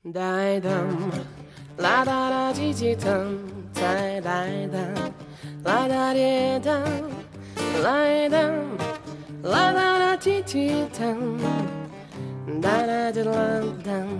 Дай-дам, ла-да-да-ди-ди-дам, дай-дай-дам, ла-да-ди-дам, лай-дам, ла-да-да-ди-ди-дам, да-да-ди-ла-дам.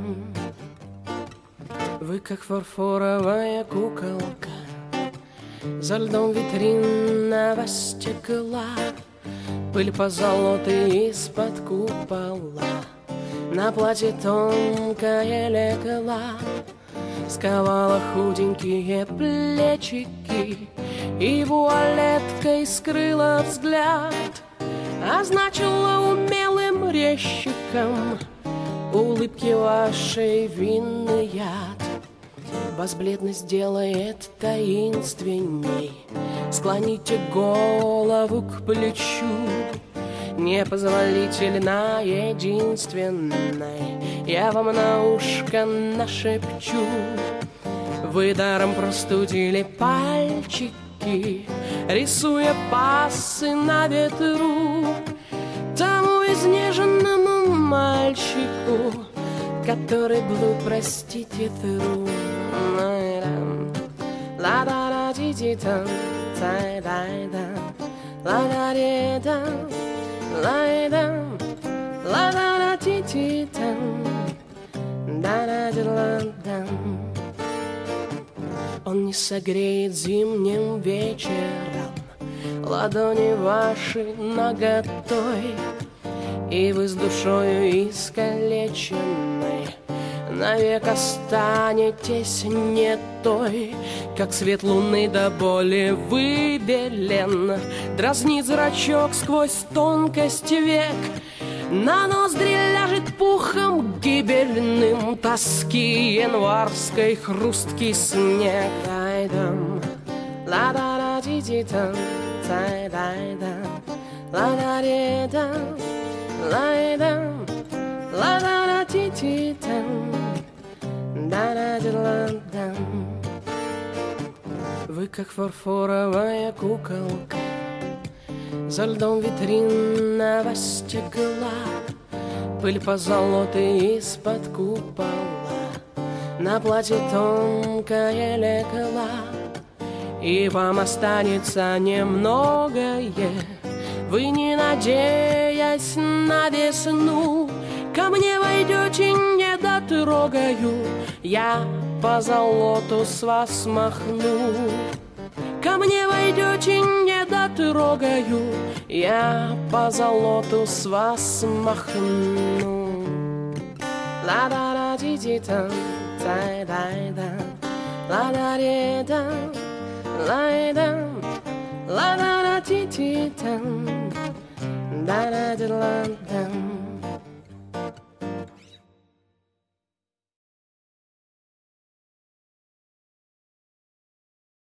Вы как фарфоровая куколка, за льдом витринного стекла, пыль позолоты из-под купола, на платье тонкая легла, сковала худенькие плечики и вуалеткой скрыла взгляд, означила умелым резчиком улыбки вашей винный яд. Вас бледность делает таинственней, склоните голову к плечу, непозволительно единственной я вам на ушко нашепчу. Вы даром простудили пальчики, рисуя пассы на ветру тому изнеженному мальчику, который был, простите, тру. Ла-да-да-ди-ди-дам, дай-дай-дам, ла-да-ди-дам, лай-дам, ла-да-да-ди-ди-дам, да-да-ди-ла-дам. Он не согреет зимним вечером ладони ваши наготой, и вы с душою искалеченной навек останетесь не той, как свет луны до боли выбелен, дразнит зрачок сквозь тонкость век, на ноздри ляжет пухом гибельным тоски январской хрусткий снег. Дай-дам, ла-да-да-ди-ди-дам, дай-дай-дам, ла-да-ди-дам, лай-дам, ла-да-да-ди-ди-дам, да-да-ди-ла-дам. Вы как фарфоровая куколка, за льдом витринного стекла, пыль позолоты из-под купола, на платье тонкая легла, и вам останется немногое. Вы, не надеясь на весну, ко мне войдете, не дотрогаю, я по золоту с вас махну. Ко мне войдете, не дотрогаю, я по золоту с вас махну. Ла-да-да-ди-ди-дам, дай-дай-дам, ла-да-ди-дам, лай-дам, ла-да-да-ди-ди-дам, да-да-ди-ла-дам.